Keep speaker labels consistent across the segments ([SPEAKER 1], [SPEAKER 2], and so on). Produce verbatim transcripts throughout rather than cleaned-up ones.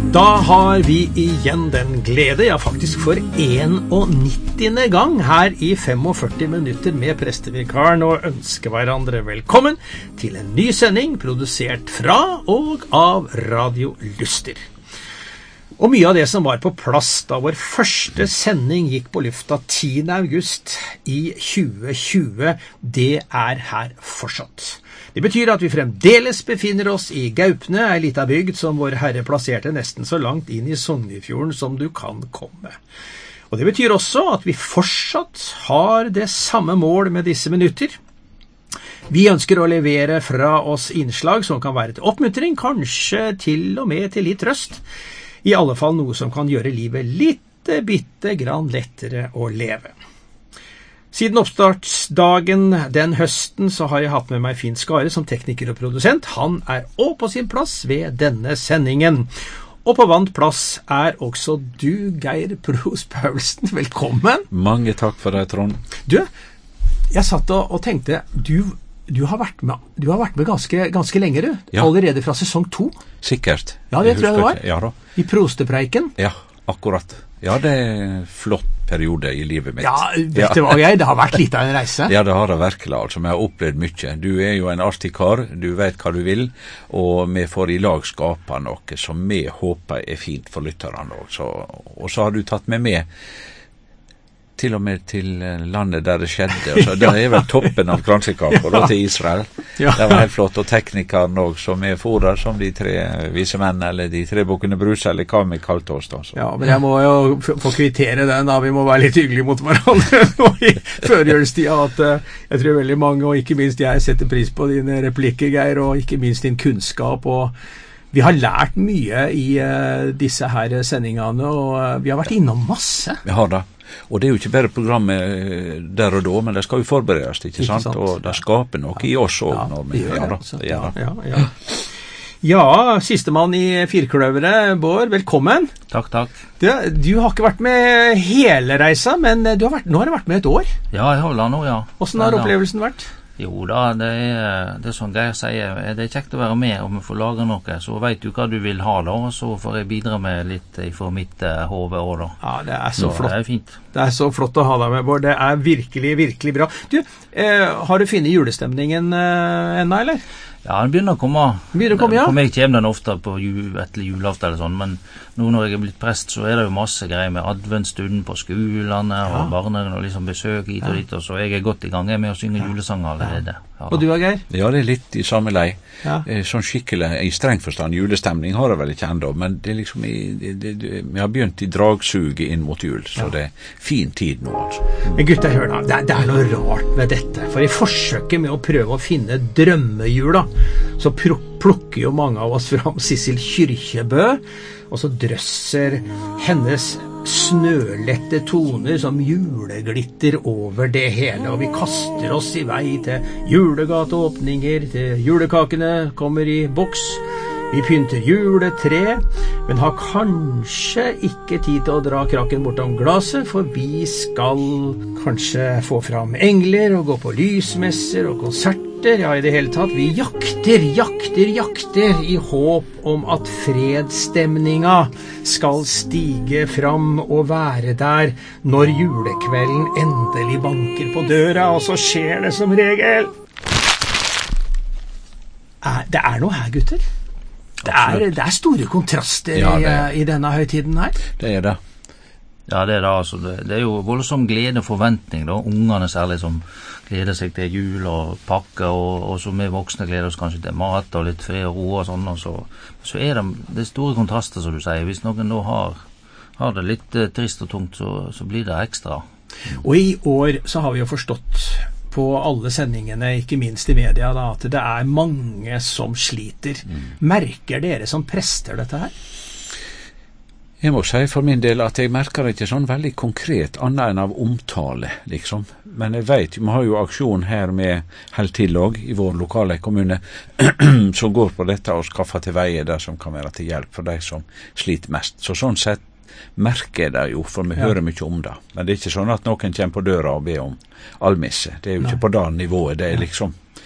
[SPEAKER 1] Da har vi igjen den glede, ja faktisk for nittende gang her i førtifem minutter med prestevikaren og ønsker hverandre velkommen til en ny sending produsert fra og av Radio Luster. Og mye av det som var på plass da vår første sending gikk på lufta tiende august i tjue tjue, det er her fortsatt. Det betyr at vi fremdeles befinner oss i Gaupne, ei lita bygd som vår Herre plasserte nesten så langt inn i Sognefjorden som du kan komme. Og det betyr også at vi fortsatt har det samme mål med disse minutter. Vi ønsker å levere fra oss innslag som kan være til oppmuntring, kanskje til og med til litt trøst. I alle fall noe som kan gjøre livet litt bitte grann lettere å leve. Siden oppstartsdagen den høsten så har jeg hatt med meg Finn Skare som tekniker og produsent. Han er også på sin plass ved denne sendingen. Og på vant plass er også du, Geir Pros Paulsen. Velkommen.
[SPEAKER 2] Mange takk for deg, Trond.
[SPEAKER 1] Du, jeg satt og, og tenkte, du, du har vært med, du har vært med ganske, ganske lenge, du. Ja. Allerede fra sesong to.
[SPEAKER 2] Sikkert.
[SPEAKER 1] Ja, det jeg tror jeg det var.
[SPEAKER 2] Ja, da.
[SPEAKER 1] I prostepreiken.
[SPEAKER 2] Ja, akkurat. Ja, det er en flott periode i livet mitt.
[SPEAKER 1] Ja, vet du hva, jeg, det har vært litt av en reise.
[SPEAKER 2] Ja, det har det virkelig, altså. Vi har opplevd mye. Du er jo en artig kar, du vet hva du vil, og vi får i lag skapa noe som vi håper er fint for lytterne også. Og så har du tatt med med til og med til landet der det skjedde. Og så, det er vel toppen av kransekaka, da, til Israel. Ja. Det var helt flott, og teknikeren også, som er forer som de tre vise menn, eller de tre bukkene Brus, eller hva vi kalte oss da. Så.
[SPEAKER 1] Ja, men jeg må jo få kvittere den da, vi må være litt hyggelige mot hverandre nå i førjulstida, at uh, jeg tror veldig mange, og ikke minst jeg, setter pris på dine replikker, Geir, og ikke minst din kunnskap, og vi har lært mye i uh, disse her sendingene, og uh, vi har vært innom masse.
[SPEAKER 2] Vi har det. Og det er jo ikke bare programmet der og da, men det skal jo forberedes, ikke, ikke sant? sant? Og det skaper noe ja. I oss også. Ja, når vi gjør det. Ja, ja, ja, ja. ja, sistemann i firkløveret, Bård, velkommen.
[SPEAKER 3] Takk, takk.
[SPEAKER 1] Du, du har ikke vært med hele reisa, men du har vært, nå har du vært med et år.
[SPEAKER 3] Ja, jeg har det nå, ja.
[SPEAKER 1] Hvordan har opplevelsen vært?
[SPEAKER 3] Jo da, det er, det er sånn Geir sier, det er kjekt å være med og vi får lage noe, så vet du hva du vil ha da, så får jeg bidra med litt fra mitt uh, hode også da.
[SPEAKER 1] Ja, det er så, så flott.
[SPEAKER 3] Det er fint.
[SPEAKER 1] Det er så flott å ha deg med, Bård. Det er virkelig, virkelig bra. Du, eh, har du funnet julestemningen eh, ennå, eller?
[SPEAKER 3] Ja, den begynner å komme.
[SPEAKER 1] Begynner å komme, ja.
[SPEAKER 3] For meg kommer den ofte på jul, etter julaften eller sånn, men nå når jeg er blitt prest, så er det jo masse greier med adventsstunden på skolene og ja. Barnehagen og liksom besøk hit og dit, og så jeg er godt i gang med å synge ja. Julesanger allerede. Ja.
[SPEAKER 1] Og du, Geir?
[SPEAKER 2] Ja, det er litt i samme lei.
[SPEAKER 1] Ja.
[SPEAKER 2] Sånn skikkelig, i streng forstand, julestemning har jeg vel ikke enda, men det er liksom, i, det, det, det, vi har begynt i dragsuget inn mot jul, så ja. Det er fin tid nå, altså.
[SPEAKER 1] Men gutter, hør da, det, det er noe rart med dette, for i forsøket med å prøve å finne drømmejula, så plukker jo mange av oss fram Sissel Kyrkjebø, og så drøsser hennes snølette toner som juleglitter over det hele, og vi kaster oss i vei til julegateåpninger, til julekakene kommer i boks, vi pynter juletre, men har kanskje ikke tid til å dra krakken bortom glaset, for vi skal kanskje få fram engler og gå på lysmesser og konserter. Ja, i det hele tatt, vi jakter, jakter, jakter i håp om at fredstemninga skal stige fram og være der når julekvelden endelig banker på døra, og så skjer det som regel. Det er noe her, gutter. Det er, det er store kontraster ja, i, i denne høytiden her.
[SPEAKER 2] Det er det.
[SPEAKER 3] Ja, det er det, altså. Det, det er jo voldsom glede og forventning, da. Ungene særlig som gleder seg til jul og pakke, og, og så vi voksne gleder oss kanskje til mat og litt fred og ro og sånn, og så, så er det, det er store kontraster, som du sier. Hvis noen da har, har det litt uh, trist og tungt, så, så blir det ekstra.
[SPEAKER 1] Og i år så har vi jo forstått på alle sendingene, ikke minst i media, da, at det er mange som sliter. Mm. Merker dere som prester dette her?
[SPEAKER 2] Jeg må si for min del at jeg merker ikke sånn veldig konkret annet enn av omtale, liksom. Men jeg vet, vi har jo aksjon her med Helt til og i vår lokale kommune som går på dette og skaffer til veie det som kan være til hjelp for de som sliter mest. Så sånn sett merker jeg det jo, for vi ja. Hører mye om det. Men det er ikke sånn at noen kommer på døra og ber om almisse. Det er jo Nei. Ikke på det nivået, det er liksom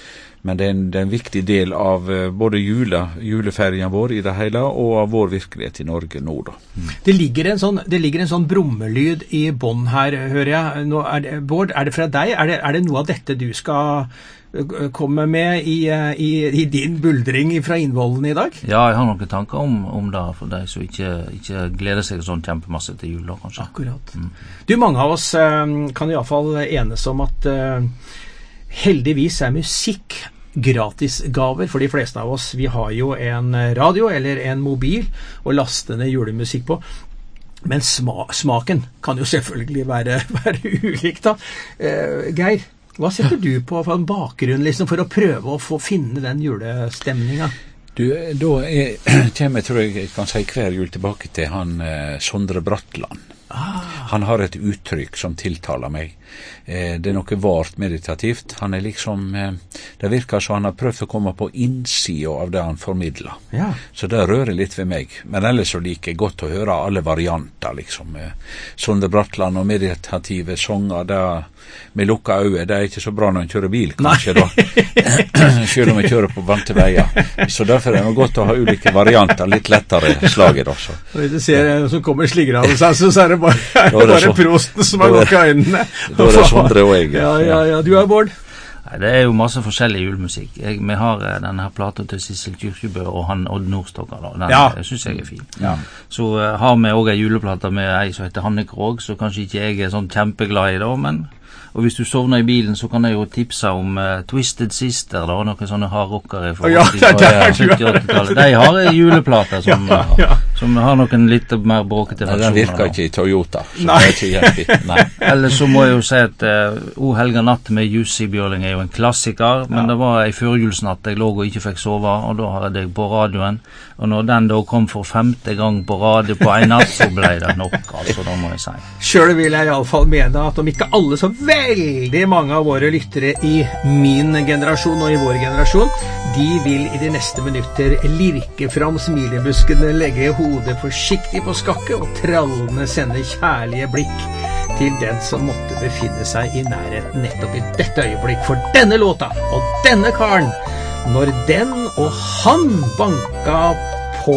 [SPEAKER 2] men det er, en, det er en viktig del av uh, både jule, juleferien vår i det hele, og av vår virkelighet i Norge nå da. Mm.
[SPEAKER 1] Det ligger en sånn, det ligger en sånn brummelyd i bånd her, hører jeg. Nå er det, Bård, er det fra deg? Er det, er det noe av dette du skal komme med i, i, i din buldring fra Innvollen i dag?
[SPEAKER 3] Ja, jeg har noen tanker om, om det for deg som ikke, ikke gleder seg sånn kjempemasse til jul da, kanskje.
[SPEAKER 1] Akkurat. Mm. Du, mange av oss uh, kan i alle fall enes om at uh, heldigvis er musikk gratisgaver for de fleste av oss. Vi har jo en radio eller en mobil å laste ned julemusikk på. Men sma smaken kan jo selvfølgelig være, være ulik da. Uh, Geir, hva setter du på for en bakgrunn liksom, for å prøve å få finne den julestemningen?
[SPEAKER 2] Du, da er, kommer jeg, tror jeg, jeg kan si hver jul tilbake til han eh, Sondre Bratland. Ah. Han har et uttrykk som tiltaler meg. Eh, det er noe vart meditativt. Han er liksom, eh, det virker som han har prøvd å komme på innsida av det han formidler. Ja. Så det rører litt ved meg. Men ellers så liker jeg godt å høre alle varianter, liksom. Eh, Sondre Bratland og meditative sanger, det med lukka øye, det er ikke så bra når en kjører bil, kanskje, da. Selv om jeg kjører på vante veier. Så derfor er det godt å ha ulike varianter, litt lettere slaget også.
[SPEAKER 1] Hvis du ser en som kommer sligrende, så er det bare, er det bare så, prosten som har lukket øynene.
[SPEAKER 2] Da er det Sondre og jeg.
[SPEAKER 1] Ja, ja, ja. Du er Bård?
[SPEAKER 3] Nei, det er jo masse forskjellig julemusikk. Jeg, vi har uh, denne her platen til Sissel Kyrkjebø og han Odd Nordstokker, da. Den ja. synes jeg er fin. Ja. Så uh, har vi også en juleplate med ei som heter Hanne Krog, så kanskje ikke jeg er sånn kjempeglad i det, men og hvis du sovner i bilen, så kan jeg jo tipse om uh, Twisted Sister, da, noen sånne hardrockere fra
[SPEAKER 1] ja,
[SPEAKER 3] sytti-åttitallet. De har juleplater som, ja, ja. som har noen litt mer bråkete versjoner.
[SPEAKER 2] Den virker ikke i Toyota.
[SPEAKER 1] Nei.
[SPEAKER 2] Ikke Nei.
[SPEAKER 3] Ellers så må jeg jo si at uh, O Helga natt med Jussi Bjørling er jo en klassiker, men ja. det var en førjulsnatt jeg lå og ikke fikk sove, og da har jeg deg på radioen. Og når den da kom for femte gang på radio på en natt, så ble det nok, altså, da må jeg si.
[SPEAKER 1] Selv vil jeg i alle fall mene at om ikke alle så veldig mange av våre lyttere i min generasjon og i vår generasjon, de vil i de neste minutter lirke fram smilebuskene, legge hodet forsiktig på skakke og trallende sende kjærlige blikk til den som måtte befinne seg i nærheten nettopp i dette øyeblikk. For denne låta og denne karen, når den og han banka på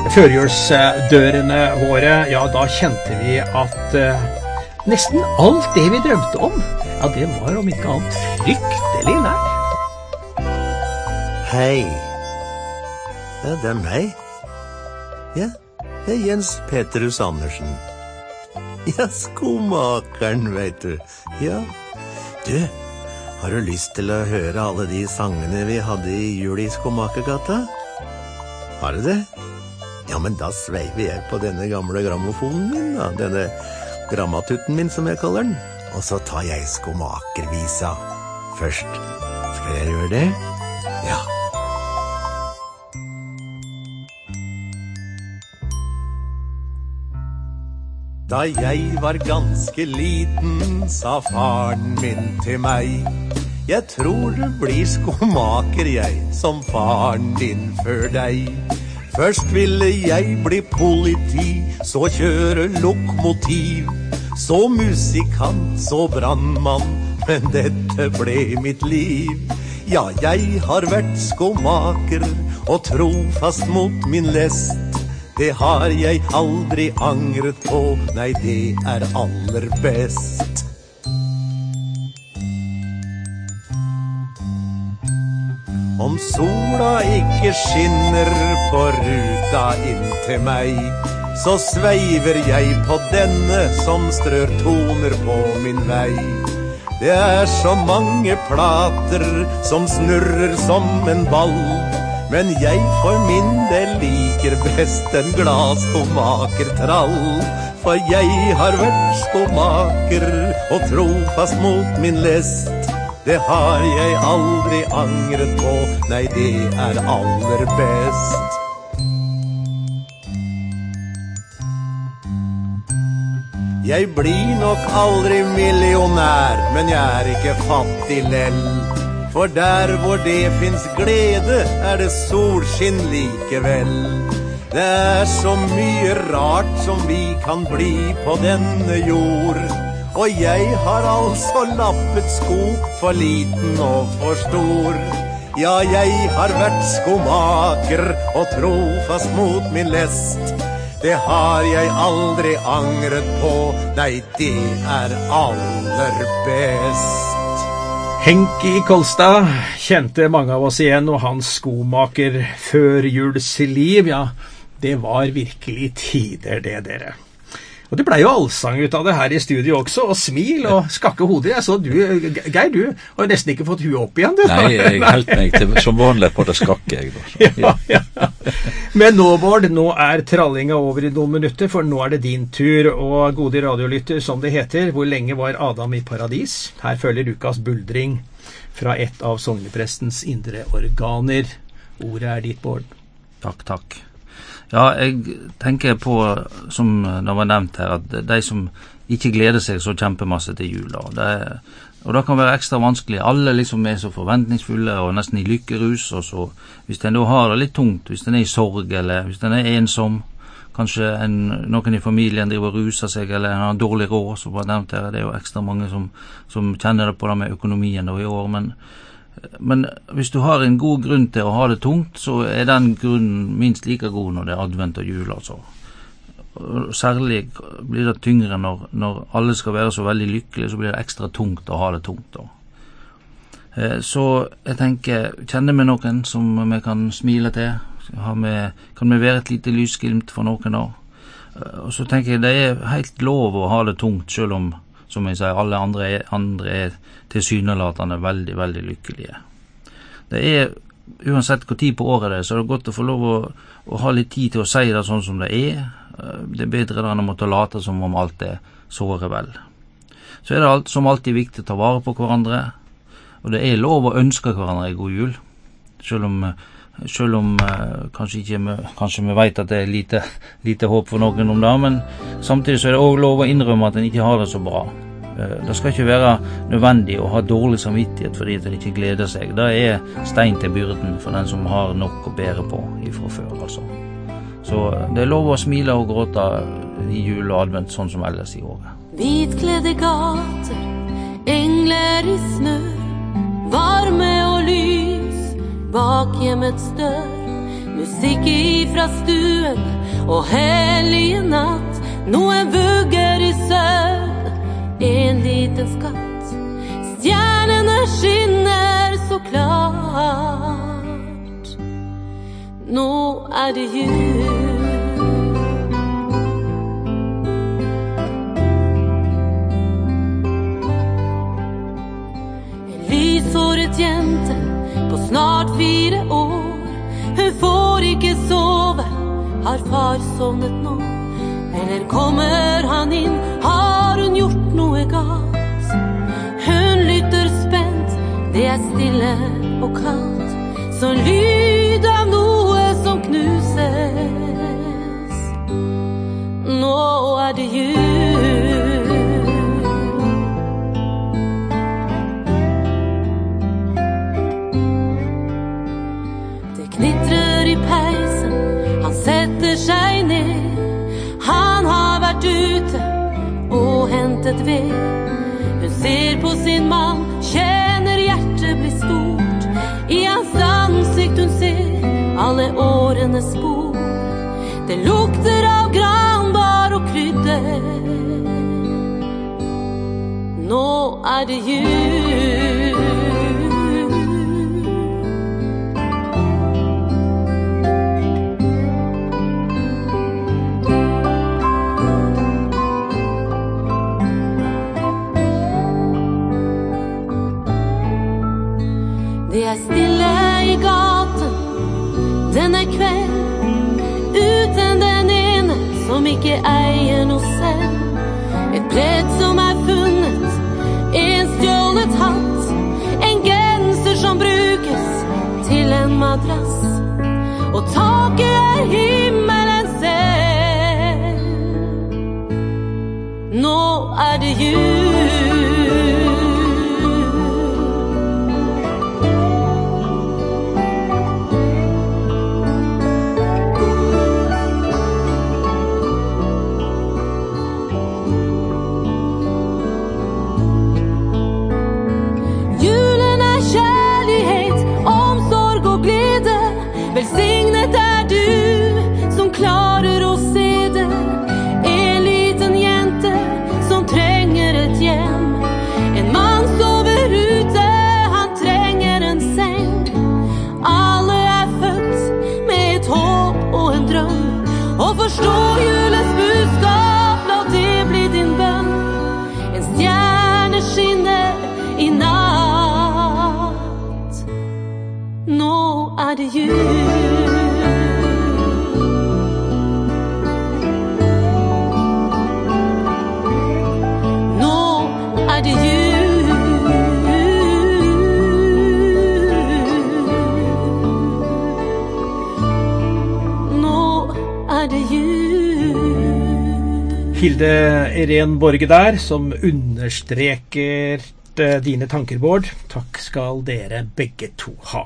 [SPEAKER 1] førjulsdørene våre, ja, da kjente vi at uh, nesten alt det vi drømte om, ja, det var om ikke annet fryktelig nær.
[SPEAKER 4] Hei. Ja, det er meg. Ja, det er Jens Petrus Andersen. Ja, skomakeren, vet du. Ja, du, har du lyst til å høre alle de sangene vi hadde i jul i Skomakergata? Har du det? Ja, men da sveiver jeg på denne gamle grammofonen min, da. Denne grammatutten min, som jeg kaller den. Og så tar jeg skomakervisa først. Skal jeg gjøre det? Ja. Da jeg var ganske liten, sa faren min til meg, jeg tror du blir skomaker, jeg, som faren din før deg. Først ville jeg bli politi, så kjøre lokomotiv, så musikant, så brandmann, men dette ble mitt liv. Ja, jeg har vært skomaker og trofast mot min lest. Det har jeg aldri angret på, nei, det er aller best. Om sola ikke skinner på ruta inn til meg, så sveiver jeg på denne som strør toner på min vei. Det er så mange plater som snurrer som en ball, men jeg for min del liker best en glad skomakertrall. For jeg har vært skomaker og trofast mot min lest. Det har jeg aldri angret på, nei, det er aller best. Jeg blir nok aldri millionær, men jeg er ikke fattig lell. For der hvor det finnes glede, er det solskinn likevel. Det er så mye rart som vi kan bli på denne jord. Og jeg har altså lappet sko, for liten og for stor. Ja, jeg har vært skomaker og trofast mot min lest. Det har jeg aldri angret på, nei, det er aller best.
[SPEAKER 1] Henki Kolstad kjente mange av oss igjen, og hans skomaker førjulsliv, ja, det var virkelig tider det, dere. Og det ble jo allsang ut av det her i studio også, og smil og skakke hodet. Jeg så du, Geir, du har nesten ikke fått huet opp igjen, du.
[SPEAKER 2] Nei, jeg helt meg til, som vanlig på det skakke, jeg. Da,
[SPEAKER 1] ja, ja. Men nå, Bård, nå er trallinga over i noen minutter, for nå er det din tur, og gode radiolytter, som det heter. Hvor lenge var Adam i paradis? Her følger Lukas buldring fra et av sogneprestens indre organer. Ordet er ditt, Bård.
[SPEAKER 3] Takk, takk. Ja, jeg tenker på, som det var nevnt her, at de som ikke gleder seg så kjempemasse til jul, da, det, og det kan være ekstra vanskelig. Alle liksom er så forventningsfulle og nesten i lykkerus, og så hvis en da har det litt tungt, hvis en er i sorg, eller hvis en er ensom, kanskje en, noen i familien driver og ruser seg, eller en har dårlig råd, som var nevnt her, det er jo ekstra mange som, som kjenner det på det med økonomien da i år, men Men hvis du har en god grunn til å ha det tungt, så er den grunnen minst like god når det er advent og jul, altså. Særlig blir det tyngre når, når alle skal være så veldig lykkelige, så blir det ekstra tungt å ha det tungt da. Så jeg tenker, kjenner vi noen som vi kan smile til? Med, kan vi være et lite lysglimt for noen da? Og så tenker jeg, det er helt lov å ha det tungt, selv om, som jeg sier, alle andre er, andre er tilsynelatende veldig, veldig lykkelige. Det er, uansett hvor tid på året det er, så er det godt å få lov å, å ha litt tid til å si det sånn som det er. Det er bedre enn å måtte late som om alt er såre vel. Så er det alt, som alltid viktig å ta vare på hverandre, og det er lov å ønske hverandre en god jul, selv om, selv om kanskje, ikke, kanskje vi vet at det er lite, lite håp for noen om det, men samtidig så er det også lov å innrømme at en ikke har det så bra. Det skal ikke være nødvendig å ha dårlig samvittighet fordi at en ikke gleder seg. Det er stein til byrden for den som har nok å bære på ifra før, altså. Så det er lov å smile og gråte i jul og advent sånn som ellers i året.
[SPEAKER 5] Vitklädde gator, engler i snö, varme og lys bak hjemmets dør, musikk ifra stuen og hellige natt, noen vugger i søvn, en liten skatt, stjernene skinner så klart. Nå er det jul. En lyshåret jente på snart fire år, hun får ikke sove, har far sovnet nå? Eller kommer han inn, har hun gjort noe galt? Hun lytter spent, det er stille og kaldt, som lyd av noe som knuses. Nå er det jul. Det knitrer i peisen, han setter seg ned, han har vært ute og hentet ved. Hun ser på sin mann, kjenner hjertet bli stort. I hans ansikt hun ser alle årenes spor. Det lukter av granbar og krydder. Nå er det jul. Det er stille i gaten denne kveld, uten den ene som ikke eier noe selv. Et pledd som er funnet, en stjålet hatt, en genser som brukes til en madrass, og taket er himmelen selv. Nå er det jul. Julen er kjærlighet, omsorg er det jul. Nå er det jul. Nå er det jul.
[SPEAKER 1] Hilde Irén Borge der, som understreker dine tanker, Bård. Takk skal dere begge to ha.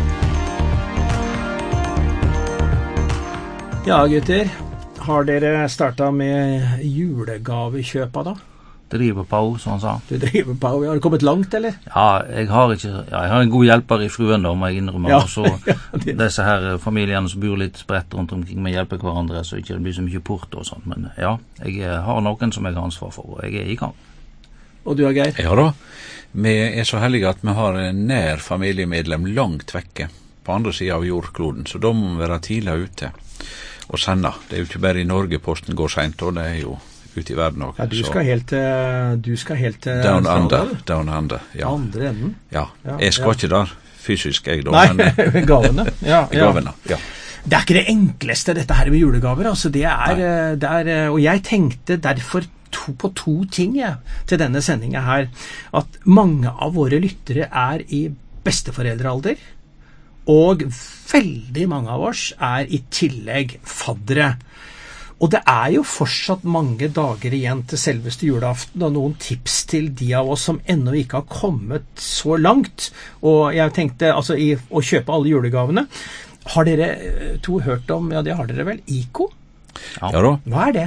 [SPEAKER 1] Ja, gutter. Har dere startet med julegavekjøpa da?
[SPEAKER 3] Driver på, som han sa.
[SPEAKER 1] Du driver på. Har du kommet langt, eller?
[SPEAKER 3] Ja, jeg har ikke, ja, jeg har en god hjelper i fruen da, må jeg innrømme.
[SPEAKER 1] Ja.
[SPEAKER 3] Og så disse her familiene som bor litt spredt rundt omkring med hjelper hverandre, så ikke det blir så mye porto og sånt. Men ja, jeg har noen som jeg har ansvar for, og jeg er i gang.
[SPEAKER 1] Og du, Geir?
[SPEAKER 2] Ja da. Vi er så heldige at vi har en nær familiemedlem langt vekke på andre siden av jordkloden, så da må vi være tidlig ute og sende. Det er jo ikke bare i Norge posten går sent, og det er jo ute i verden også.
[SPEAKER 1] Ja, du skal helt til, du skal helt til
[SPEAKER 2] Down under, down under, ja.
[SPEAKER 1] Andre enden.
[SPEAKER 2] Ja,
[SPEAKER 1] Ja,
[SPEAKER 2] jeg skal
[SPEAKER 1] ja.
[SPEAKER 2] ikke der fysisk, jeg da.
[SPEAKER 1] Nei,
[SPEAKER 2] men,
[SPEAKER 1] gavene. Ja, ja.
[SPEAKER 2] gavene, ja.
[SPEAKER 1] Det er ikke det enkleste, dette her med julegaver. Altså, det er, det er, og jeg tenkte derfor to, på to ting ja, til denne sendingen her. At mange av våre lyttere er i besteforeldrealder, og veldig mange av oss er i tillegg faddere. Og det er jo fortsatt mange dager igjen til selveste julaften, og noen tips til de av oss som ennå ikke har kommet så langt. Og jeg tenkte altså i å kjøpe alle julegavene. Har dere to hørt om, ja det har dere vel, I K O?
[SPEAKER 2] Ja da.
[SPEAKER 1] Hva er det?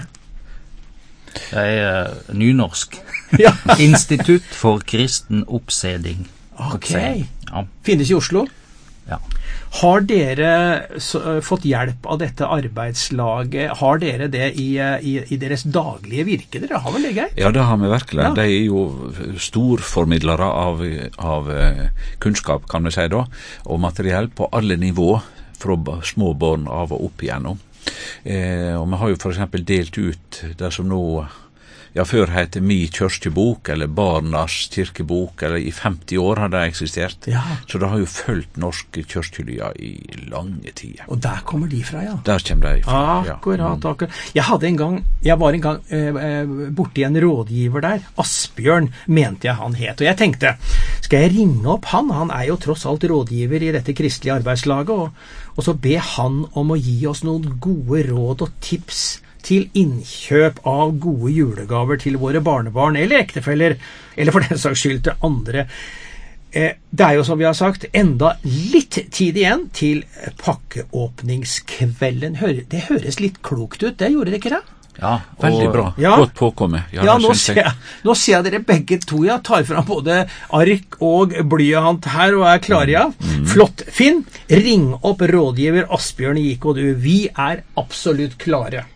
[SPEAKER 3] Det er uh, nynorsk.
[SPEAKER 1] Ja.
[SPEAKER 3] Institutt for kristen oppseding.
[SPEAKER 1] Ok.
[SPEAKER 3] Ja.
[SPEAKER 1] Finnes i Oslo?
[SPEAKER 3] Ja.
[SPEAKER 1] Har dere så, uh, fått hjelp av dette arbeidslaget? Har dere det i, uh, i, i deres daglige virke? Dere har vel det, Geir?
[SPEAKER 2] Ja, det har vi virkelig.
[SPEAKER 1] Ja.
[SPEAKER 2] De er jo storformidlere av, av uh, kunnskap, kan vi si da, og materiell på alle nivå, fra små barn av og opp igjennom. Eh, og vi har jo for eksempel delt ut det som nå, ja, før heter Mi kyrkjebok, eller Barnas kirkebok, eller i femti år har det eksistert.
[SPEAKER 1] Ja.
[SPEAKER 2] Så det har jo følt norske kyrkjelya i lange tider.
[SPEAKER 1] Og der kommer de fra, ja.
[SPEAKER 2] Der kommer de fra, ja.
[SPEAKER 1] Akkurat, akkurat. Jeg hadde en gang, jeg var en gang eh, borti en rådgiver der, Asbjørn mente jeg han het, og jeg tenkte, skal jeg ringe opp han? Han er jo tross alt rådgiver i dette kristelige arbeidslaget, og, og så be han om å gi oss noen gode råd og tips til innkjøp av gode julegaver til våre barnebarn eller ektefeller, eller for den saks skyld til andre. Eh, det er jo som vi har sagt, enda litt tid igjen til pakkeåpningskvelden. Hør, det høres litt klokt ut, det gjorde det ikke det?
[SPEAKER 3] Ja,
[SPEAKER 2] Veldig bra.
[SPEAKER 1] Ja.
[SPEAKER 2] Godt påkommet.
[SPEAKER 1] Ja, nå ser, jeg, nå ser jeg dere begge to, ja, tar fram både ark og blyant her og er klare, ja. Mm. Flott. Finn, ring opp rådgiver Asbjørn I K O, du. Vi er absolutt klare.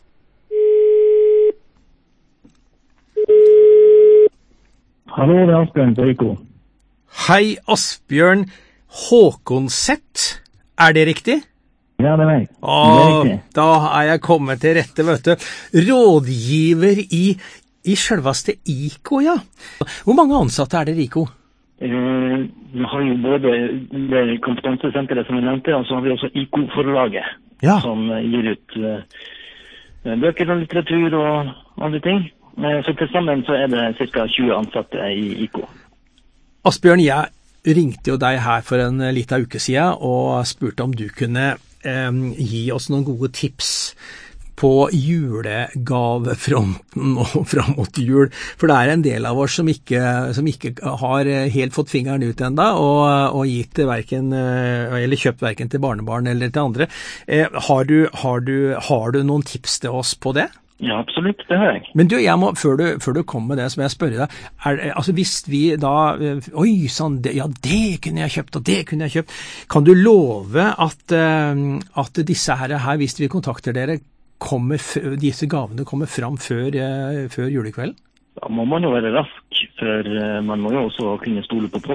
[SPEAKER 6] Hallo, det er Asbjørn på I K O.
[SPEAKER 1] Hei, Asbjørn Håkonseth. Er det riktig?
[SPEAKER 6] Ja, det er meg.
[SPEAKER 1] Å,
[SPEAKER 6] det er riktig.
[SPEAKER 1] da er jeg kommet til rette, vet du. Rådgiver i, i selveste I K O, ja. Hvor mange ansatte er det i I K O?
[SPEAKER 6] Eh, vi har jo både det kompetansesenteret som vi nevnte, og så har vi også I K O-forlaget,
[SPEAKER 1] Ja.
[SPEAKER 6] som eh, gir ut eh, bøker og litteratur og andre ting. Eh, så til sammen så er det ca. tjue ansatte i I K O.
[SPEAKER 1] Asbjørn, jeg ringte jo deg her for en liten uke siden og spurte om du kunne eh, gi oss noen gode tips på julegavefronten og fram mot jul, for det er en del av oss som ikke, som ikke har helt fått fingeren ut enda, og, og gitt hverken, eller kjøpt hverken til barnebarn eller til andre. Eh, har, du, har, du, har du noen tips til oss på det?
[SPEAKER 6] Ja, absolutt, det har jeg.
[SPEAKER 1] Men du, jeg må, før du, før du kommer med det, så må jeg spørre deg, er, altså hvis vi da, oi, sånn, det, ja, det kunne jeg kjøpt, og det kunne jeg kjøpt, kan du love at, at disse her, her, hvis vi kontakter dere, kommer, disse gavene kommer fram før, før julekvelden?
[SPEAKER 6] Da må man jo være rask, for man må jo også kunne stole på posten.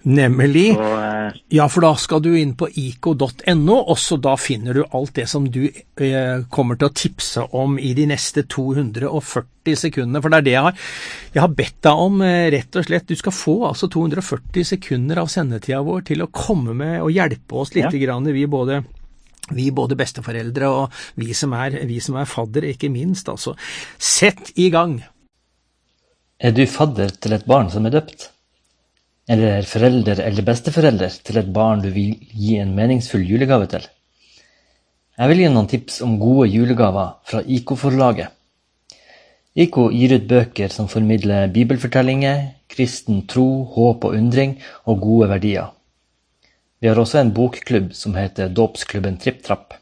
[SPEAKER 1] Nemlig.
[SPEAKER 6] Og, eh,
[SPEAKER 1] Ja, for da skal du inn på I K O punktum no, og så da finner du alt det som du eh, kommer til å tipse om i de neste to hundre og førti sekundene, for det er det jeg har, jeg har bedt deg om, eh, rett og slett. Du skal få altså to hundre og førti sekunder av sendetida vår til å komme med og hjelpe oss litt,
[SPEAKER 6] Ja.
[SPEAKER 1] grann, vi både Vi både besteforeldre og vi som er, vi som er fadder, ikke minst, altså. Sett i gang!
[SPEAKER 7] Er du fadder til et barn som er døpt? Eller er forelder eller besteforelder til et barn du vil gi en meningsfull julegave til? Jeg vil gi noen tips om gode julegaver fra I K O-forlaget. I K O gir ut bøker som formidler bibelfortellinger, kristen tro, håp og undring og gode verdier. Vi har også en bokklubb som heter Dåpsklubben Tripp Trapp.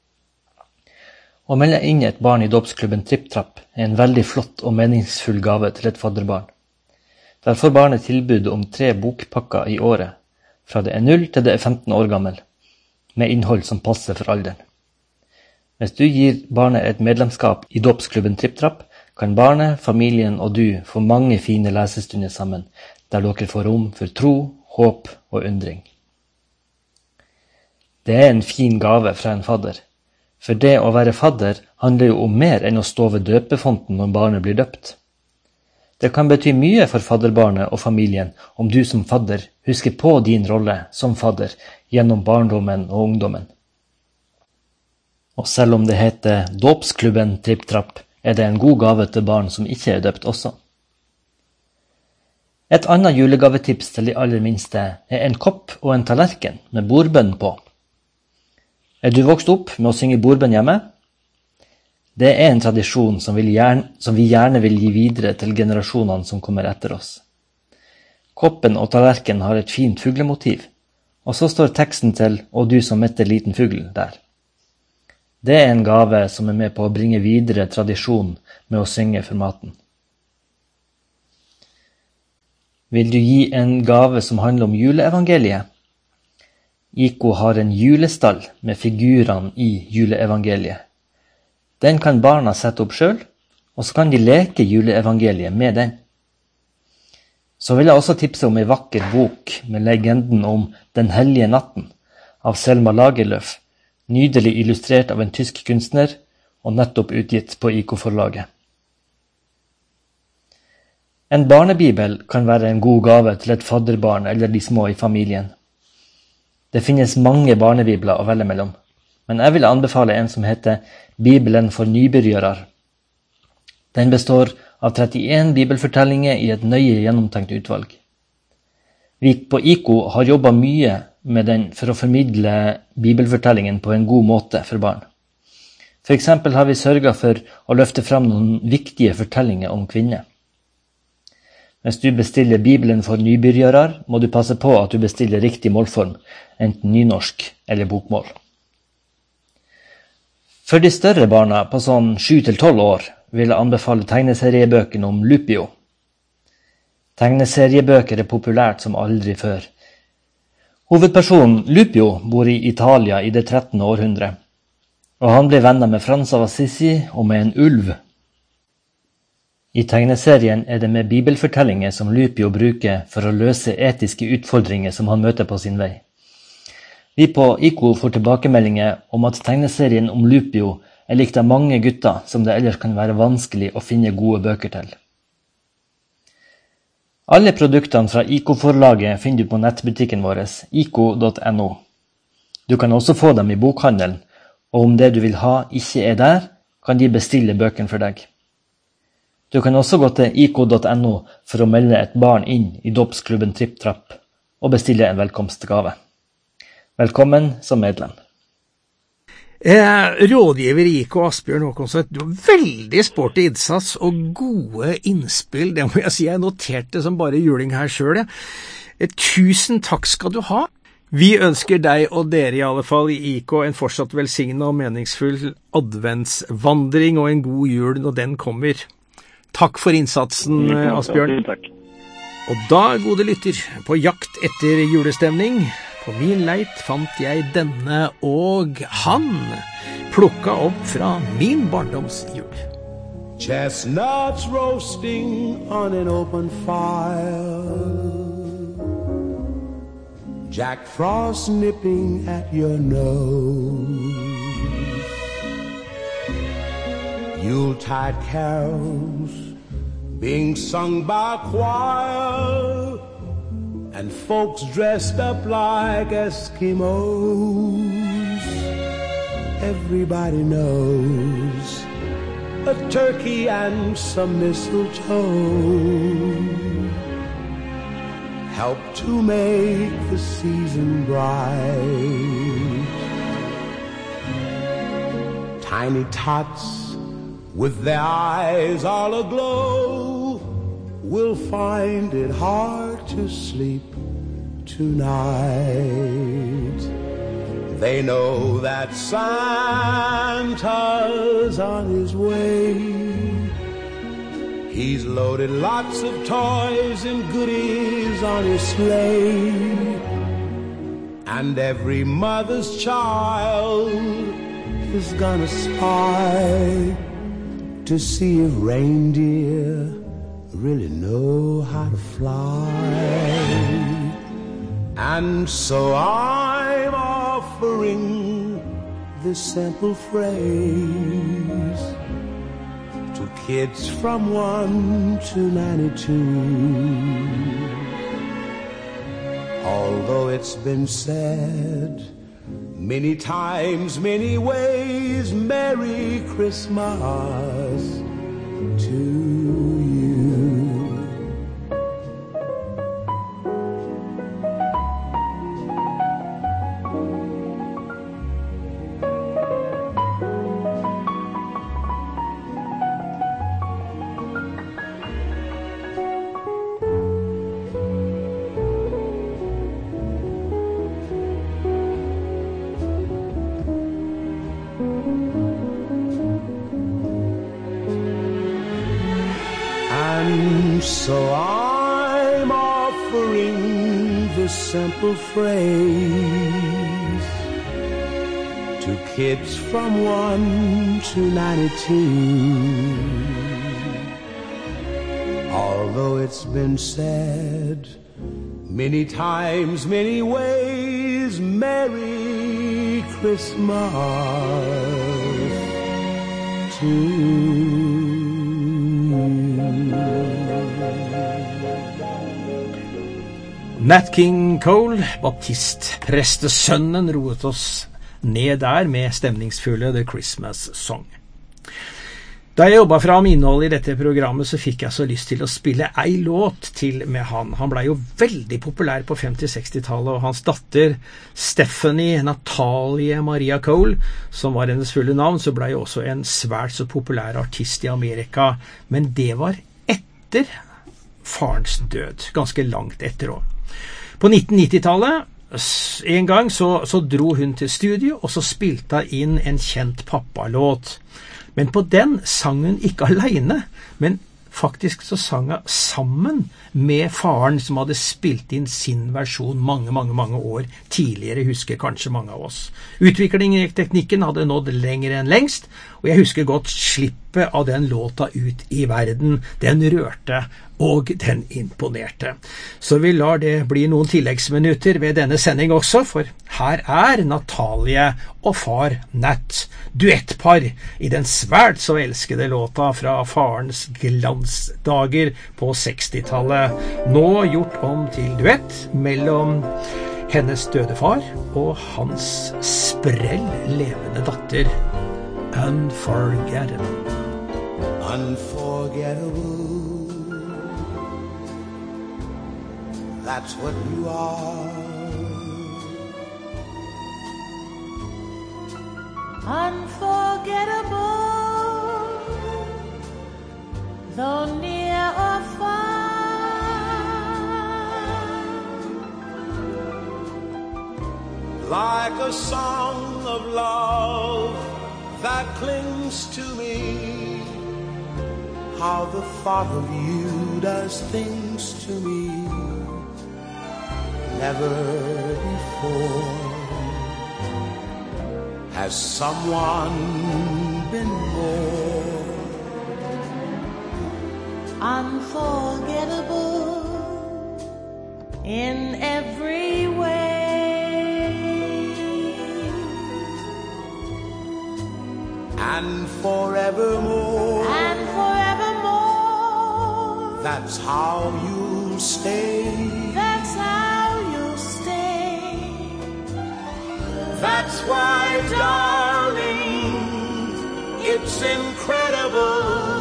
[SPEAKER 7] Å melde inn et barn i Dåpsklubben Tripp Trapp er en veldig flott og meningsfull gave til et fadderbarn. Der får barnet tilbud om tre bokpakker i året, fra det er null til det er femten år gammel, med innhold som passer for alderen. Hvis du gir barnet et medlemskap i Dåpsklubben Tripp Trapp, kan barnet, familien og du få mange fine lesestunder sammen, der dere får rom for tro, håp og undring. Det er en fin gave fra en fadder, for det å være fadder handler jo om mer enn å stå ved døpefonten når barnet blir døpt. Det kan bety mye for fadderbarnet og familien om du som fadder husker på din rolle som fadder gjennom barndommen og ungdommen. Og selv om det heter Dåpsklubben Tripp Trapp, er det en god gave til barn som ikke er døpt også. Et annet julegavetips til de aller minste er en kopp og en tallerken med bordbønn på. Er du vokst opp med å synge bordbønn hjemme? Det er en tradisjon som, vil gjerne, som vi gjerne vil gi videre til generasjonene som kommer etter oss. Koppen og tallerken har et fint fuglemotiv, og så står teksten til «Og du som mette liten fugl» der. Det er en gave som er med på å bringe videre tradisjon med å synge for maten. Vil du gi en gave som handler om juleevangeliet? I K O har en julestall med figurene i juleevangeliet. Den kan barna sette opp selv, og så kan de leke juleevangeliet med den. Så vil jeg også tipse om en vakker bok med legenden om Den hellige natten av Selma Lagerlöf, nydelig illustrert av en tysk kunstner og nettopp utgitt på I K O-forlaget. En barnebibel kan være en god gave til et fadderbarn eller de små i familien. Det finnes mange barnebibler å velge mellom, men jeg vil anbefale en som heter Bibelen for nybegynere. Den består av trettien bibelfortellinger i et nøye gjennomtenkt utvalg. Vi på I K O har jobbet mye med den for å formidle bibelfortellingen på en god måte for barn. For eksempel har vi sørget for å løfte fram noen viktige fortellinger om kvinner. Hvis du bestiller Bibelen for nybegynere, må du passe på at du bestiller riktig målform, enten nynorsk eller bokmål. For de større barna på sånn sju til tolv år vil jeg anbefale tegneseriebøkene om Lupio. Tegneseriebøker er populært som aldri før. Hovedpersonen Lupio bor i Italia i det trettende århundre, og han ble venner med Frans av Assisi og med en ulv. I tegneserien er det med bibelfortellinger som Lupio bruker for å løse etiske utfordringer som han møter på sin vei. Vi på I K O får tilbakemeldinger om at tegneserien om Lupio er likt av mange gutter som det ellers kan være vanskelig å finne gode bøker til. Alle produktene fra I K O-forlaget finner du på nettbutikken vår, I K O punktum no. Du kan også få dem i bokhandelen, og om det du vil ha ikke er der, kan de bestille bøkene for deg. Du kan også gå til I K O punktum no for å melde et barn inn i Dåpsklubben Tripp Trapp og bestille en velkomstgave. Velkommen som medlem.
[SPEAKER 1] Eh, rådgiver I K O Asbjørn Håkonseth, du har veldig sporty innsats og gode innspill, det må jeg si, jeg noterte som bare juling her selv. Ja. Eh, tusen takk skal du ha. Vi ønsker deg og dere i alle fall i I K O en fortsatt velsignet og meningsfull adventsvandring og en god jul når den kommer. Takk for innsatsen, Asbjørn.
[SPEAKER 6] Takk.
[SPEAKER 1] Og da, gode lytter, på jakt etter julestemning, på min leit fant jeg denne og han, plukka opp fra min barndomsjul.
[SPEAKER 4] Chestnuts roasting on an open fire,
[SPEAKER 8] Jack Frost nipping at your nose, Yuletide carols being sung by choir, and folks dressed up like Eskimos. Everybody knows a turkey and some mistletoe help to make the season bright. Tiny tots with their eyes all aglow will find it hard to sleep tonight. They know that Santa's on his way. He's loaded lots of toys and goodies on his sleigh, and every mother's child is gonna spy to see if reindeer really know how to fly. And so I'm offering this simple phrase to kids from one to ninety-two. Although it's been said many times, many ways, Merry Christmas to you. So I'm offering this simple phrase to kids from one to ninety-two. Although it's been said many times, many ways, Merry Christmas to you.
[SPEAKER 1] Nat King Cole, baptistprestesønnen, roet oss ned der med stemningsfulle The Christmas Song. Da jeg jobbet fram innholdet i dette programmet, så fikk jeg så lyst til å spille ei låt til med han. Han ble jo veldig populær på femti-seksti-tallet, og hans datter Stephanie Natalie Maria Cole, som var hennes fulle navn, så ble jo også en svært så populær artist i Amerika. Men det var etter farens død, ganske langt etter også. På nitten-nittitallet, en gang, så, så dro hun til studio, og så spilte hun inn en kjent pappalåt. Men på den sang hun ikke alene, men faktisk så sang hun sammen med faren som hadde spilt inn sin versjon mange, mange, mange år tidligere, husker kanskje mange av oss. Utviklingen i teknikken hadde nådd lenger enn lengst, og jeg husker godt slippet av den låta ut i verden. Den rørte og den imponerte. Så vi lar det bli noen tilleggsminutter ved denne sending også, for her er Natalie og far Nat, duettpar i den svært så elskede låta fra farens glansdager på seksti-tallet, nå gjort om til duett mellom hennes døde far og hans sprell levende datter, Unforgettable.
[SPEAKER 8] Unforgettable, that's what you are.
[SPEAKER 9] Unforgettable, though near or far.
[SPEAKER 8] Like a song of love that clings to me, how the thought of you does things to me never before has someone been more
[SPEAKER 9] unforgettable in every way.
[SPEAKER 8] and forevermore.
[SPEAKER 9] And forevermore.
[SPEAKER 8] That's how you'll stay.
[SPEAKER 9] That's how you'll stay.
[SPEAKER 8] That's why, darling, it's incredible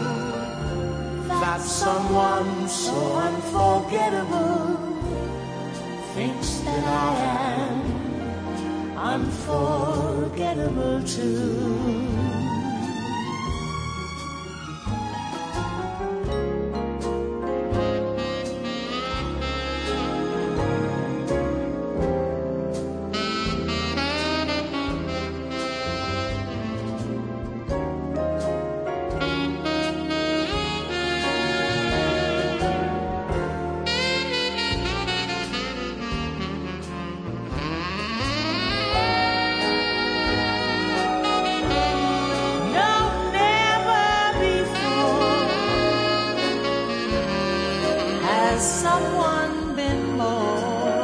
[SPEAKER 8] that someone so unforgettable thinks that I am unforgettable too.
[SPEAKER 9] Someone been more.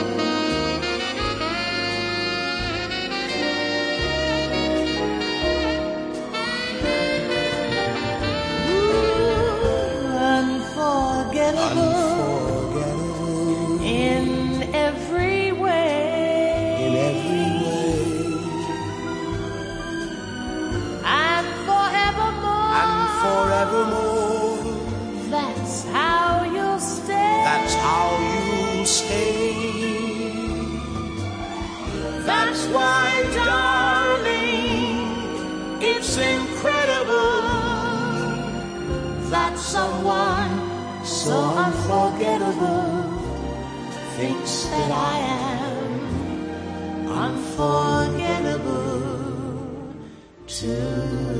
[SPEAKER 9] Ooh, unforgettable. Unforgettable. In every way.
[SPEAKER 8] In every way.
[SPEAKER 9] And forevermore.
[SPEAKER 8] And forevermore.
[SPEAKER 9] That's how you'll stay.
[SPEAKER 8] That's how you stay. That's why, darling, it's incredible that someone so unforgettable thinks that I am unforgettable too.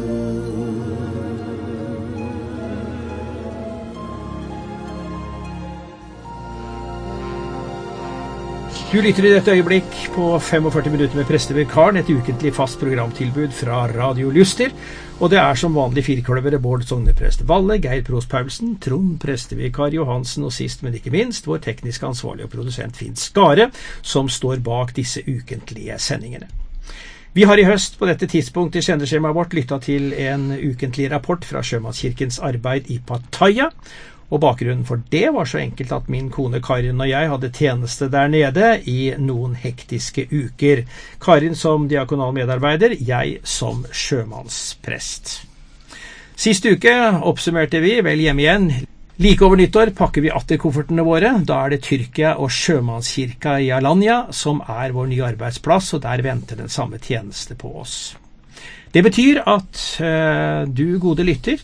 [SPEAKER 1] Du lytter i dette øyeblikk på femogførti minutter med Prestevikaren, et ukentlig fast programtilbud fra Radio Lyster. Og det er som vanlig firkløvere Bård Sogneprest Valle, Geir Prost Paulsen, Trond Prestevikar Johansen og sist, men ikke minst, vår teknisk ansvarlige og produsent Finn Skare, som står bak disse ukentlige sendingene. Vi har i høst på dette tidspunktet i sendeskjemaet vårt lyttet til en ukentlig rapport fra Sjømannskirkens arbeid i Pattaya. Og bakgrunnen for det var så enkelt at min kone Karin og jeg hadde tjeneste der nede i noen hektiske uker. Karin som diakonal medarbeider, jeg som sjømannsprest. Sist uke oppsummerte vi, vel hjemme igjen, like over nyttår pakker vi atter koffertene våre. Da er det Tyrkia og sjømannskirka i Alanya som er vår nye arbeidsplass, og der venter den samme tjeneste på oss. Det betyr at uh, du, gode lytter,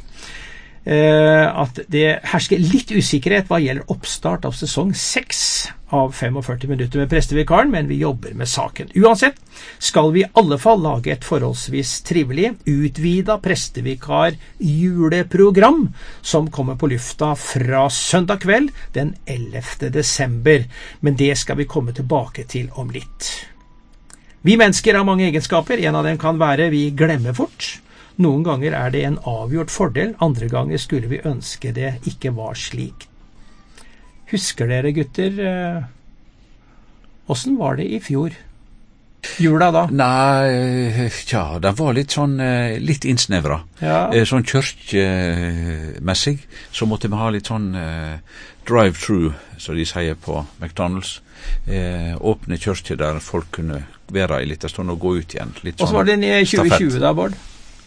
[SPEAKER 1] at det hersker litt usikkerhet hva gjelder oppstart av sesong seks av femogførti minutter med Prestevikaren, men vi jobber med saken. Uansett skal vi i alle fall lage et forholdsvis trivelig, utvidet Prestevikar juleprogram som kommer på lufta fra søndag kveld den ellevte desember, men det skal vi komme tilbake til om litt. Vi mennesker har mange egenskaper, en av dem kan være vi glemmer fort. Noen ganger er det en avgjort fordel, andre ganger skulle vi ønske det ikke var slik. Husker dere, gutter, eh, hvordan var det i fjor? Jula da?
[SPEAKER 2] Nei, ja, den var litt sånn, litt innsnevra.
[SPEAKER 1] Ja.
[SPEAKER 2] Sånn kirkemessig, så måtte vi ha litt sånn uh, drive-thru, som de sier på McDonald's. Uh, åpne kirker der folk kunne være i litt stund og gå ut igjen. Litt
[SPEAKER 1] og så var det i tjue tjue da, Bård?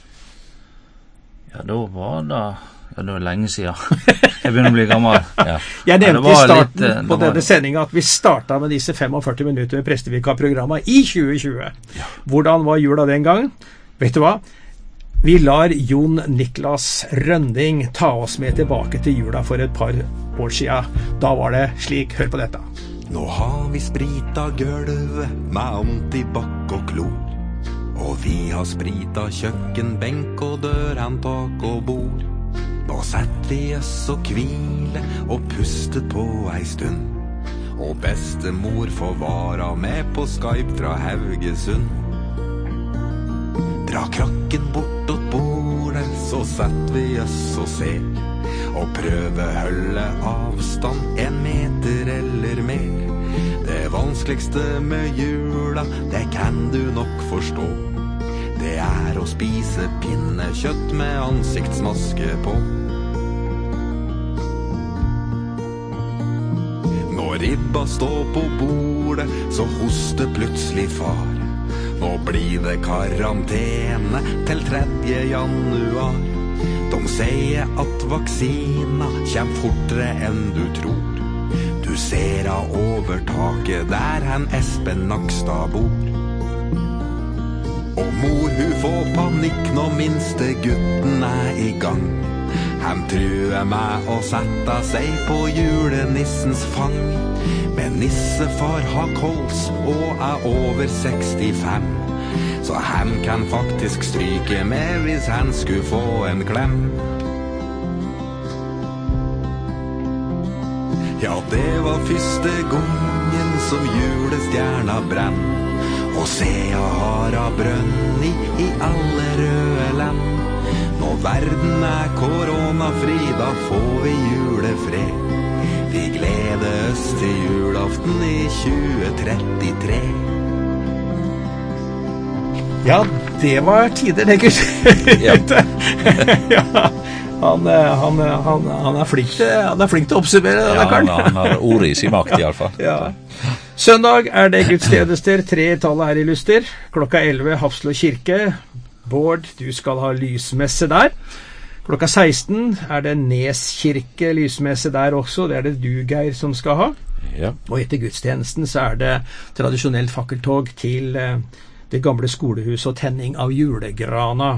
[SPEAKER 3] Ja, da var det, ja, det var lenge siden. Jeg begynner å bli gammel. Ja.
[SPEAKER 1] Jeg nevnte
[SPEAKER 3] ja,
[SPEAKER 1] i starten
[SPEAKER 3] litt,
[SPEAKER 1] på denne sendingen at vi startet med disse femogførti minutter med Prestevikar-programmet i tjue tjue. Ja. Hvordan var jula den gangen? Vet du hva? Vi lar Jon Niklas Rønding ta oss med tilbake til jula for et par år siden. Da var det slik, hør på dette.
[SPEAKER 10] Nå har vi sprita gulvet med antibac og klor. Og vi har sprita kjøkkenbenk og dørhåndtak og bord. Nå setter vi oss og hvile og puster på ei stund. Og bestemor får vara med på Skype fra Haugesund. Dra krakken bort åt bordet, så setter vi oss og ser. Og prøve holde avstand en meter eller mer. Det vanskeligste med jula, det kan du nok forstå. Det er å spise pinnekjøtt med ansiktsmaske på. Når ribba står på bordet, så hoster plutselig far. Nå blir det karantene til tredje januar. De sier at vaksina kjem fortere enn du tror. Du ser av overtaket der han Espen Nakstad bor. Og mor hun får panikk når minste gutten er i gang. Han truer meg å sette seg på julenissens fang. Men nissefar har kols og er over sekstifem. Så han kan faktisk stryke med hvis han skulle få en klem. Ja, det var første gangen som julestjerna brenn. Og se jeg har av brønn i, i alle røde land. Når verden er koronafri, da får vi julefred. Vi gleder oss til julaften i tjue trettitre.
[SPEAKER 1] Ja, det var tider, det, gutt. Ja. Ja, han, han, han, han, er flink til, han er flink til å oppsummere denne
[SPEAKER 2] ja,
[SPEAKER 1] karen.
[SPEAKER 2] Ja, han har ord i sin makt i alle fall.
[SPEAKER 1] Ja. Søndag er det gudstjenester, tre i tallet her i Luster. Klokka elleve, Hafslo kirke. Bård, du skal ha lysmesse der. Klokka seksten er det Nes kirke lysmesse der også. Det er det du, Geir, som skal ha.
[SPEAKER 2] Ja.
[SPEAKER 1] Og etter gudstjenesten så er det tradisjonelt fakkeltog til eh, det gamle skolehuset og tenning av julegrana.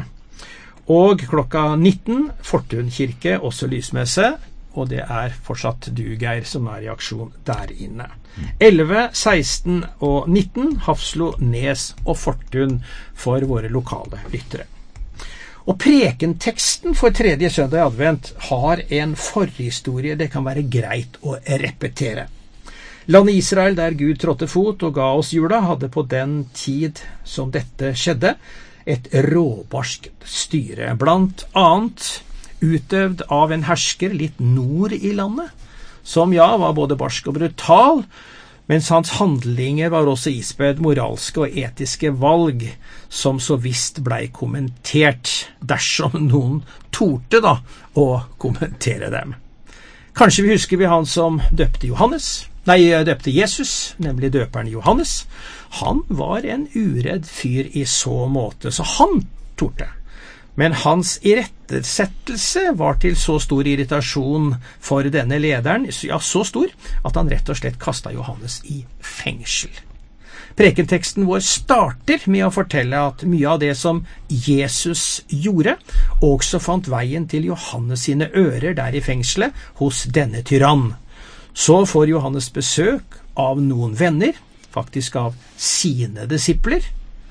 [SPEAKER 1] Og klokka nitten, Fortun kirke, også lysmesse. Og det er fortsatt du, Geir, som er i aksjon der inne. elleve, seksten og nitten, Hafslo, Nes og Fortun for våre lokale lyttere. Og prekenteksten for tredje søndag i advent har en forhistorie det kan være greit å repetere. Landet Israel, der Gud trådte fot og ga oss jula, hadde på den tid som dette skjedde, et råbarskt styre, blant annet utøvd av en hersker litt nord i landet, som ja, var både barsk og brutal, mens hans handlinger var også ispedd moralske og etiske valg, som så visst blei kommentert, dersom noen torte da å kommentere dem. Kanskje vi husker vi han som døpte Johannes, nei, døpte Jesus, nemlig døperen Johannes. Han var en uredd fyr i så måte, så han torte. Men hans irettesettelse var til så stor irritasjon for denne lederen, ja, så stor, at han rett og slett kastet Johannes i fengsel. Prekenteksten vår starter med å fortelle at mye av det som Jesus gjorde, også fant veien til Johannes sine ører der i fengselet hos denne tyrann. Så får Johannes besøk av noen venner, faktisk av sine disipler.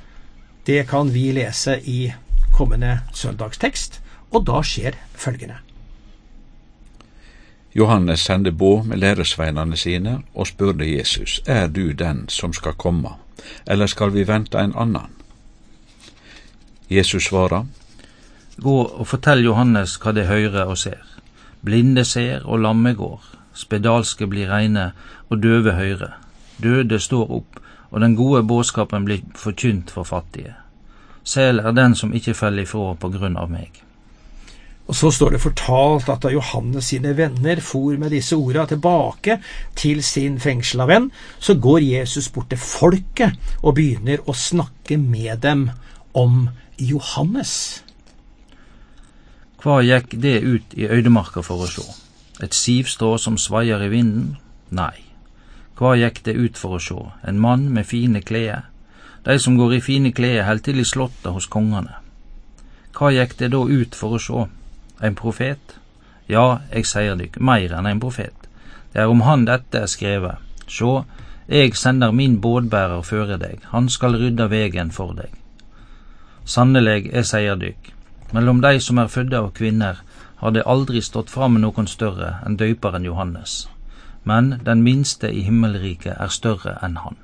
[SPEAKER 1] Det kan vi lese i kommende søndagstekst, og da skjer følgende.
[SPEAKER 2] Johannes sendte båd med læresveinene sine og spurte Jesus, er du den som skal komme, eller skal vi vente en annen? Jesus svarer,
[SPEAKER 3] gå og fortell Johannes hva de hører og ser. Blinde ser og lamme går, spedalske blir reine og døve høyre. Døde står opp, og den gode bådskapen blir forkynt for fattige. Sel er den som ikke faller ifra på grunn av meg.
[SPEAKER 1] Og så står det fortalt at da Johannes sine venner for med disse ordene tilbake til sin fengsla venn, så går Jesus bort til folket og begynner å snakke med dem om Johannes.
[SPEAKER 3] Hva gikk det ut i øydemarka for å se? Et sivstrå som svaier i vinden? Nei. Hva gikk det ut for å se? En mann med fine klær? De som går i fine klær helt til i slottet hos kongene. Hva gikk det da ut for å se? En profet? Ja, jeg sier dykk, mer enn en profet. Det er om han dette er skrevet. Sjå, jeg sender min bådbærer føre deg, han skal rydde vegen for deg. Sannelig, jeg sier dykk, mellom de som er fødde av kvinner, har det aldri stått fram noen større enn døperen Johannes. Men den minste i himmelriket er større enn han.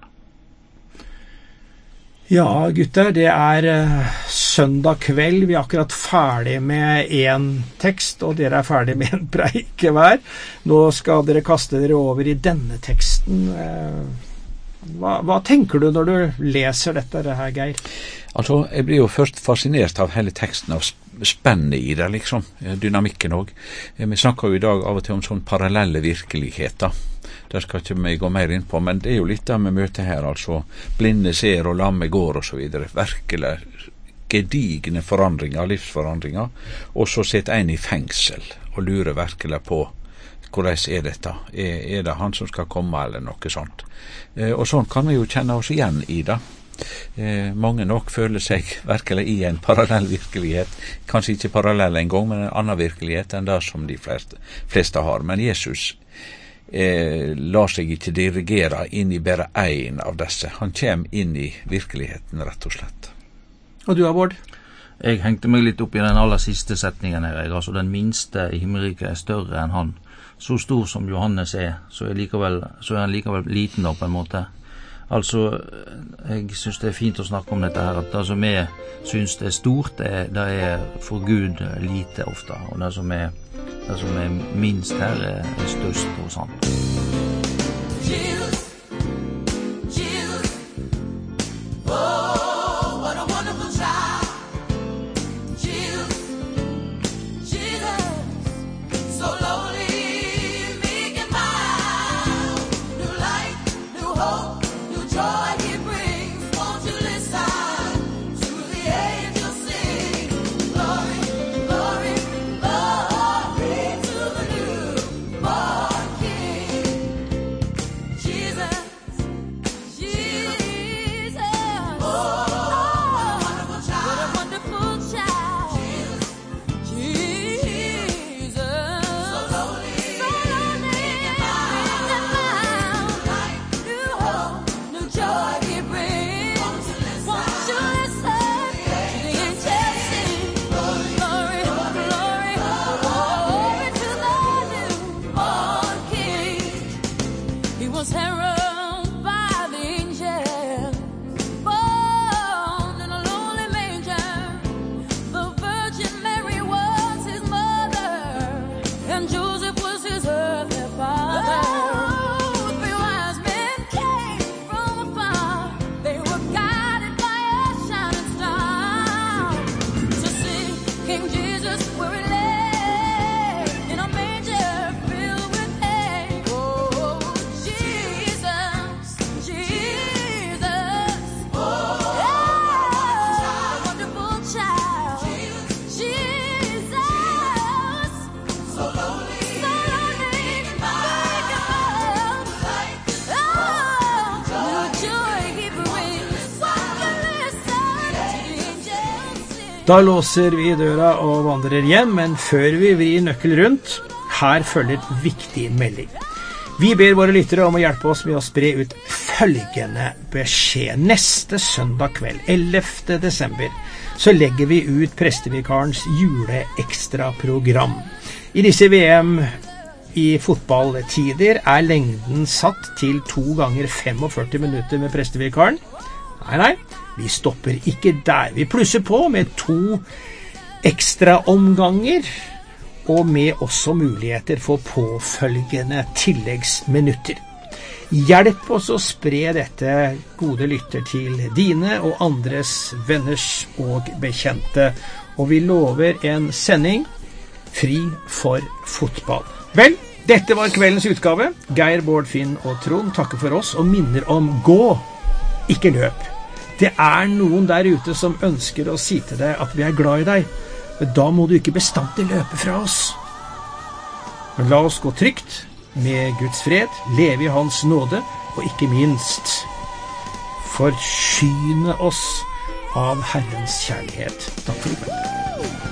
[SPEAKER 1] Ja, gutter, det er uh, søndag kveld. Vi er akkurat ferdig med en tekst, og dere er ferdig med en preike hver. Nå skal dere kaste dere over i denne teksten. Uh, hva, hva tenker du når du leser dette her, Geir?
[SPEAKER 2] Altså, jeg blir jo først fascinert av hele teksten, av spennet i det, liksom, dynamikken også. Vi snakker jo i dag av og til om sånn parallelle virkeligheter. Det skal ikke vi gå mer inn på, men det er jo litt det vi møter her, altså blinde ser og lamme går og så videre. Virkelig gedigne forandringer, livsforandringer, og så sitter en i fengsel og lurer virkelig på hvordan er dette? Er, er det han som skal komme, eller noe sånt? Eh, og sånn kan vi jo kjenne oss igjen i det. Eh, mange nok føler seg virkelig i en parallell virkelighet, kanskje ikke parallell en gang, men en annen virkelighet enn det som de fleste, fleste har. Men Jesus eh, lar seg ikke dirigere inn i bare en av disse. Han kommer inn i virkeligheten, rett og slett.
[SPEAKER 1] Og du, Bård?
[SPEAKER 3] Jeg hengte meg litt opp i den aller siste setningen her. Jeg, altså den minste i himmelriket er større enn han. Så stor som Johannes er, så er, likevel, så er han likevel liten da på en måte. Altså, jeg synes det er fint å snakke om dette her, at det som jeg synes det er stort, det er, det er for Gud lite ofte, og det som er, det som er minst her er, er størst og sant.
[SPEAKER 9] Jesus, Jesus, oh, what a wonderful child. Jesus, Jesus, so lowly, meek and mild, new light, new hope, new joy he brings. Won't you listen to the angels sing? Glory, glory, glory to the newborn King. Jesus, Jesus, oh, wonderful child, what a wonderful child. Jesus, so lowly, so lowly, meek and mild, new hope, new joy he brings. Won't you listen to the angels sing? Glory, glory, glory, glory to the newborn King. He was heralded by the angels, born in a lonely manger. The Virgin Mary was his mother, and Joseph was his earthly father. Three wise men came from afar. They were guided by a shining star to see King Jesus where he lay in a manger filled with hay. Oh, Jesus, Jesus, oh, wonderful child. Jesus, so lowly, so lowly, meek and mild, oh, new joy he brings. Won't you listen to the angels sing?
[SPEAKER 1] Da låser vi døra og vandrer hjem, men før vi vrir nøkkel rundt, her følger viktig melding. Vi ber våre lyttere om å hjelpe oss med å spre ut følgende beskjed. Neste søndag kveld, ellevte desember, så legger vi ut Prestevikarens juleekstraprogram. I disse V M i fotballtider er lengden satt til to ganger førtifem minutter med Prestevikaren. Nei, nei, vi stopper ikke der. Vi plusser på med to ekstra omganger, og med også muligheter for påfølgende tilleggsminutter. Hjelp oss å spre dette, gode lytter, til dine og andres venners og bekjente, og vi lover en sending fri for fotball. Vel, dette var kveldens utgave. Geir, Bård, Finn og Trond takker for oss og minner om gå, ikke løp. Det er noen der ute som ønsker å si til deg at vi er glad i deg, men da må du ikke bestandig løpe fra oss. Men la oss gå trygt med Guds fred, leve i hans nåde, og ikke minst forsyne oss av Herrens kjærlighet. Takk for i kveld.